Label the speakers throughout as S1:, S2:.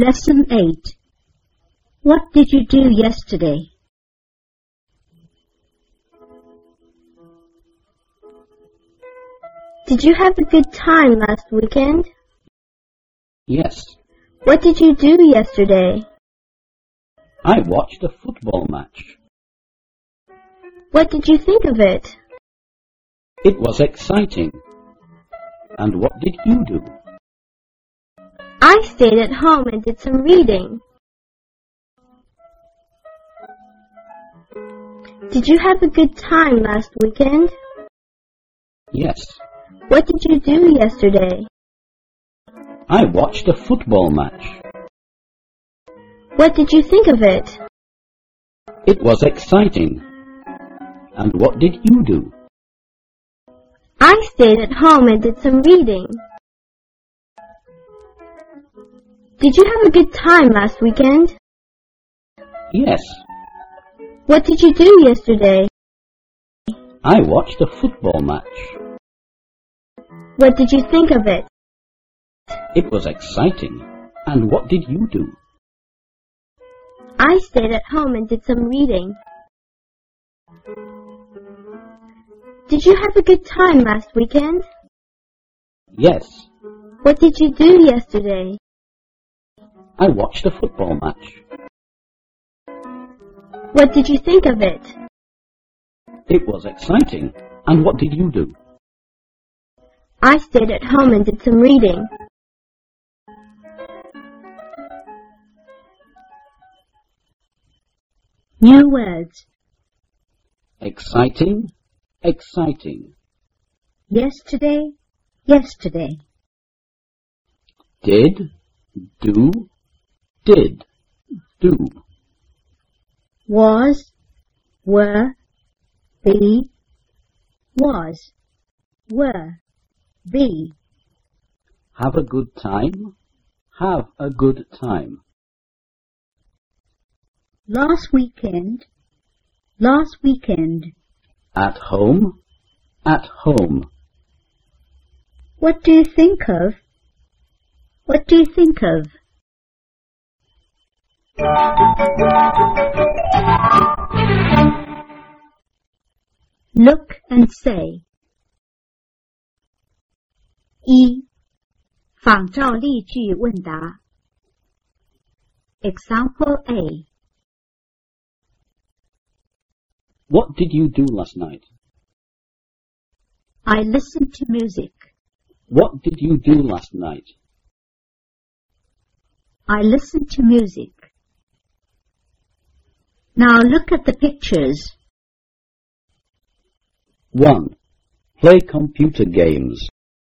S1: Lesson 8. What did you do yesterday? Did you have a good time last weekend?
S2: Yes.
S1: What did you do yesterday?
S2: I watched a football match.
S1: What did you think of it?
S2: It was exciting. And what did you do?
S1: I stayed at home and did some reading. Did you have a good time last weekend?
S2: Yes.
S1: What did you do yesterday?
S2: I watched a football match.
S1: What did you think of it?
S2: It was exciting. And what did you do?
S1: I stayed at home and did some reading. Did you have a good time last weekend?
S2: Yes.
S1: What did you do yesterday?
S2: I watched a football match.
S1: What did you think of it?
S2: It was exciting. And what did you do?
S1: I stayed at home and did some reading. Did you have a good time last weekend?
S2: Yes.
S1: What did you do yesterday?
S2: I watched a football match.
S1: What did you think of it?
S2: It was exciting. And what did you do?
S1: I stayed at home and did some reading. New words.
S2: Exciting, exciting.
S1: Yesterday, yesterday.
S2: Did, do, did, do.
S1: Was, were, be, was, were, be.
S2: Have a good time, have a good time.
S1: Last weekend, last weekend.
S2: At home, at home.
S1: What do you think of? What do you think of? Look and say. 一、仿照例句问答 Example A.
S2: What did you do last night?
S1: I listened to music.
S2: What did you do last night?
S1: I listened to music. Now look at the pictures.
S2: 1. Play computer games.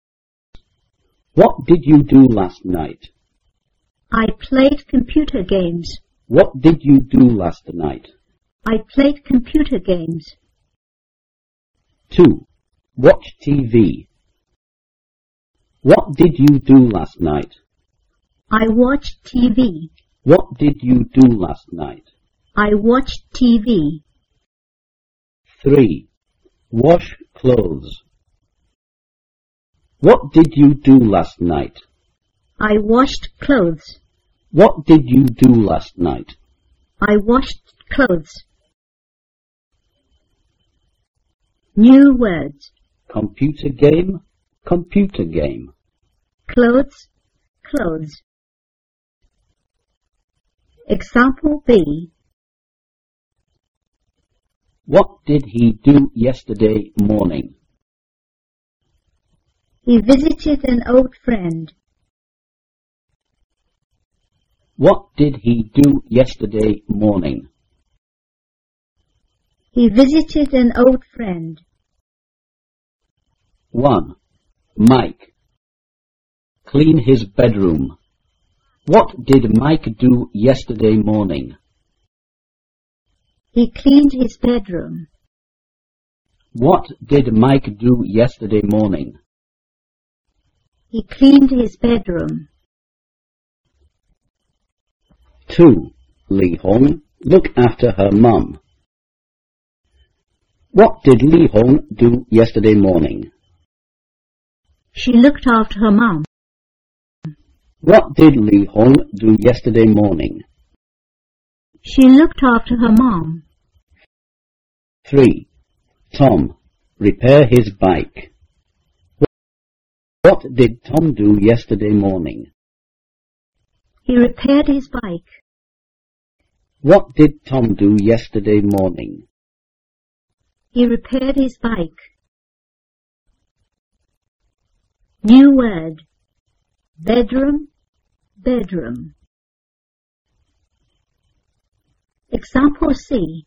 S2: What did you do last night?
S1: I played computer games.
S2: What did you do last night?
S1: I played computer games.
S2: 2. Watch TV. What did you do last night?
S1: I watched TV.
S2: What did you do last night?
S1: I watched TV.
S2: 3. Wash clothes. What did you do last night?
S1: I washed clothes.
S2: What did you do last night?
S1: I washed clothes. New words.
S2: Computer game, computer game.
S1: Clothes, clothes. Example B.
S2: What did he do yesterday morning?
S1: He visited an old friend.
S2: What did he do yesterday morning?
S1: He visited an old friend.
S2: 1. Mike. Clean his bedroom. What did Mike do yesterday morning?
S1: He cleaned his bedroom.
S2: What did Mike do yesterday morning?
S1: He cleaned his bedroom.
S2: 2. Li Hong. Look after her mum. What did Li Hong do yesterday morning?
S1: She looked after her mum.
S2: What did Li Hong do yesterday morning?
S1: She looked after her mom.
S2: 3. Tom, repair his bike. What did Tom do yesterday morning?
S1: He repaired his bike.
S2: What did Tom do yesterday morning?
S1: He repaired his bike. New word. Bedroom, bedroom. Example C.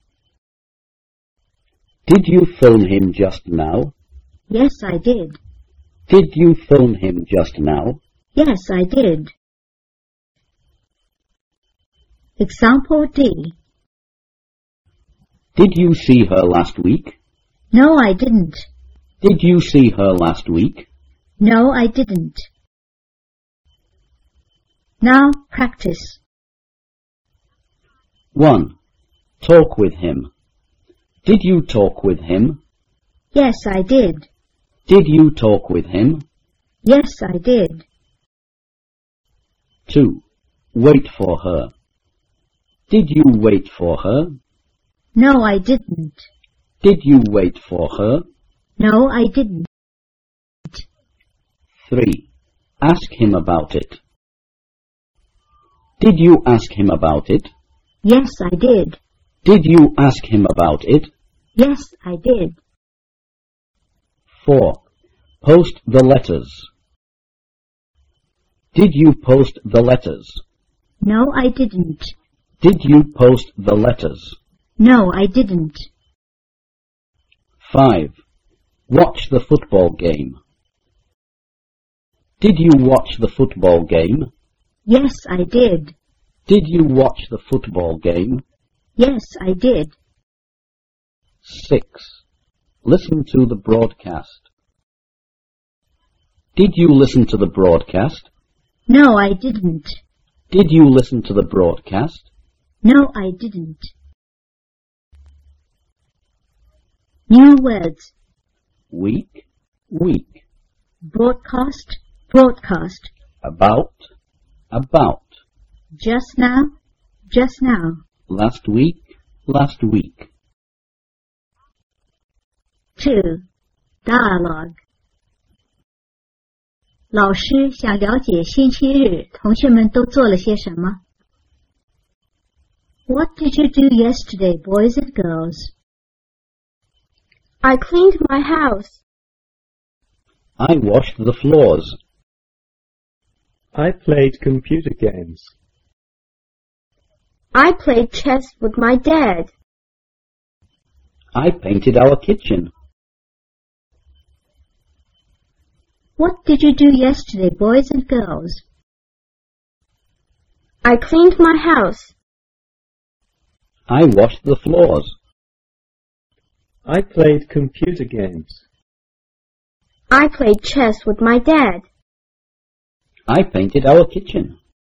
S2: Did you phone him just now?
S1: Yes, I did.
S2: Did you phone him just now?
S1: Yes, I did. Example D.
S2: Did you see her last week?
S1: No, I didn't.
S2: Did you see her last week?
S1: No, I didn't. Now practice.
S2: 1. Talk with him. Did you talk with him?
S1: Yes, I did.
S2: Did you talk with him?
S1: Yes, I did.
S2: 2. Wait for her. Did you wait for her?
S1: No, I didn't.
S2: Did you wait for her?
S1: No, I didn't.
S2: 3. Ask him about it. Did you ask him about it?
S1: Yes, I did.
S2: Did you ask him about it?
S1: Yes, I did.
S2: 4. Post the letters. Did you post the letters?
S1: No, I didn't.
S2: Did you post the letters?
S1: No, I didn't.
S2: 5. Watch the football game. Did you watch the football game?
S1: Yes, I did.
S2: Did you watch the football game?
S1: Yes, I did.
S2: 6. Listen to the broadcast. Did you listen to the broadcast?
S1: No, I didn't.
S2: Did you listen to the broadcast?
S1: No, I didn't. New words.
S2: Week, week.
S1: Broadcast, broadcast.
S2: About, about.
S1: Just now, just now.
S2: Last week, last week.
S1: 2. Dialogue. 老师想了解星期日同学们都做了些什么。What did you do yesterday, boys and girls?
S3: I cleaned my house.
S2: I washed the floors.
S4: I played computer games.
S3: I played chess with my dad.
S2: I painted our kitchen.
S1: What did you do yesterday, boys and girls?
S3: I cleaned my house.
S2: I washed the floors.
S4: I played computer games.
S3: I played chess with my dad.
S2: I painted our kitchen.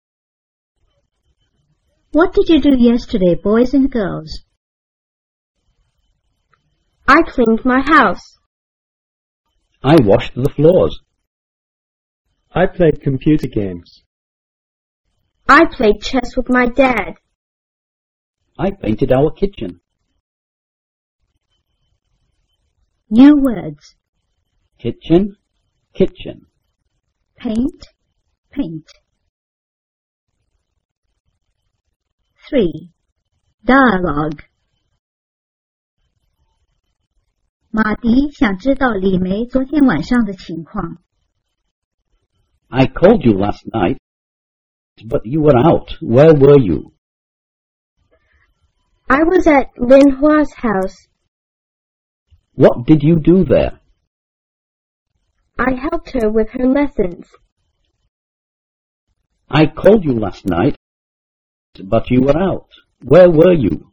S1: What did you do yesterday, boys and girls?
S3: I cleaned my house.
S2: I washed the floors.
S4: I played computer games.
S3: I played chess with my dad.
S2: I painted our kitchen.
S1: New words.
S2: Kitchen, kitchen.
S1: Paint, paint. 3. Dialogue. 马迪想知道李梅昨天晚上的情况。
S2: I called you last night, but you were out. Where were you?
S3: I was at Lin Hua's house.
S2: What did you do there?
S3: I helped her with her lessons.
S2: I called you last night, but you were out. Where were you?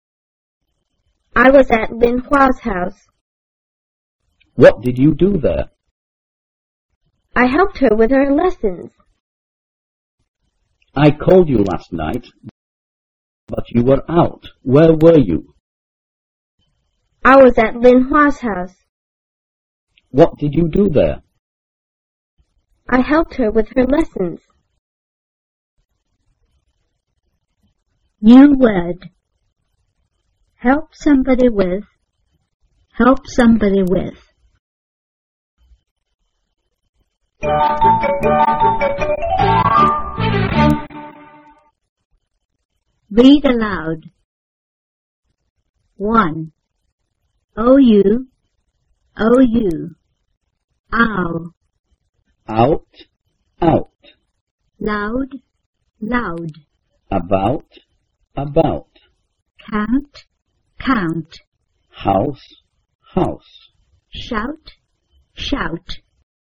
S3: I was at Lin Hua's house.
S2: What did you do there?
S3: I helped her with her lessons.
S2: I called you last night, but you were out. Where were you?
S3: I was at Lin Hua's house.
S2: What did you do there?
S3: I helped her with her lessons.
S1: New word. Help somebody with. Help somebody with. Read aloud. 1. OU, OU. Ow.
S2: Out, out.
S1: Loud, loud.
S2: About, about.
S1: Count, count.
S2: House, house.
S1: Shout, shout.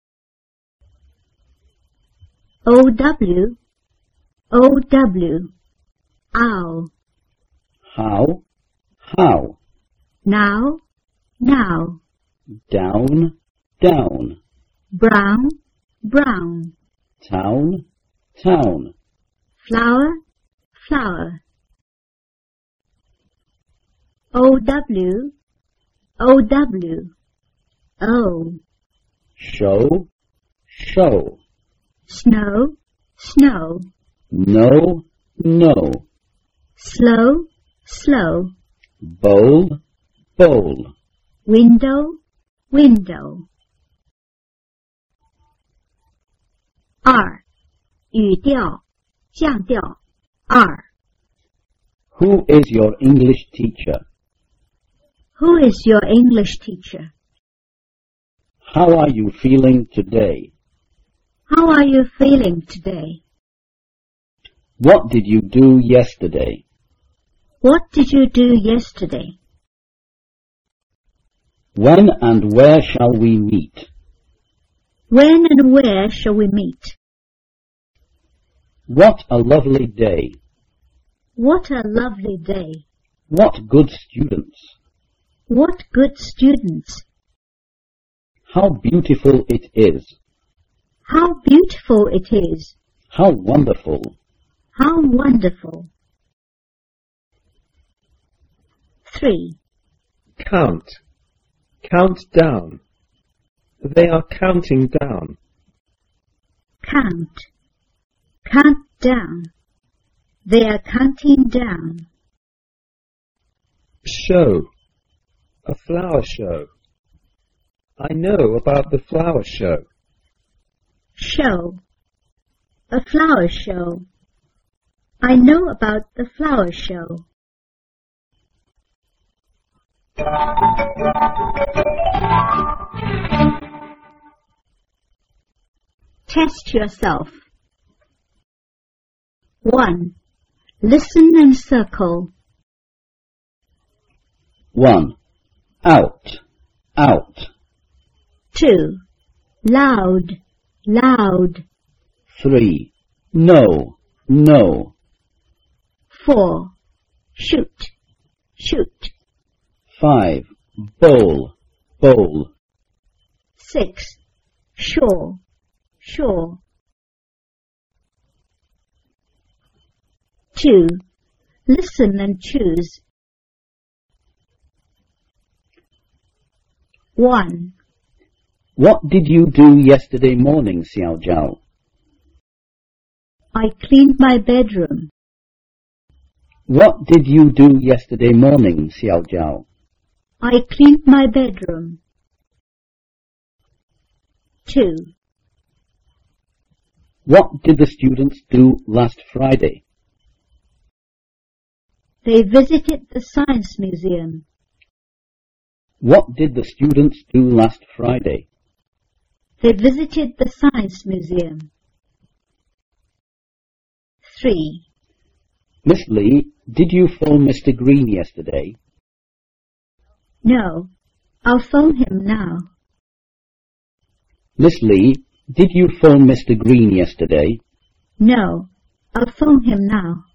S1: OW, OW. Ow.
S2: How, how.
S1: Now, now.
S2: Down, down.
S1: Brown, brown.
S2: Town, town.
S1: Flower, flower. OW, OW. O.
S2: Show, show.
S1: Snow, snow.
S2: No, no.
S1: Slow, slow.
S2: Bowl, bowl.
S1: Window, window. R. 语调，降调。R.
S2: Who is your English teacher?
S1: Who is your English teacher?
S2: How are you feeling today?
S1: How are you feeling today?
S2: What did you do yesterday?
S1: What did you do yesterday?
S2: When and where shall we meet?
S1: When and where shall we meet?
S2: What a lovely day.
S1: What a lovely day.
S2: What good students.
S1: What good students.
S2: How beautiful it is.
S1: How beautiful it is.
S2: How wonderful.
S1: How wonderful. 3.
S4: Count. Count down. They are counting down.
S1: Count. Count down. They are counting down.
S4: Show. A flower show. I know about the flower show.
S1: Show. A flower show. I know about the flower show. Test yourself. 1. Listen and circle.
S2: 1. Out, out.
S1: 2. Loud, loud.
S2: 3. No, no.
S1: 4. Shoot, shoot.
S2: 5. Bowl, bowl.
S1: 6. Sure, sure. 2. Listen and choose. 1.
S2: What did you do yesterday morning, Xiao Jiao?
S1: I cleaned my bedroom.
S2: What did you do yesterday morning, Xiao Jiao?
S1: I cleaned my bedroom. 2.
S2: What did the students do last Friday?
S1: They visited the Science Museum.
S2: What did the students do last Friday?
S1: They visited the Science Museum. 3.
S2: Miss Lee, did you phone Mr. Green yesterday?
S1: No, I'll phone him now.
S2: Miss Lee, did you phone Mr. Green yesterday?
S1: No, I'll phone him now.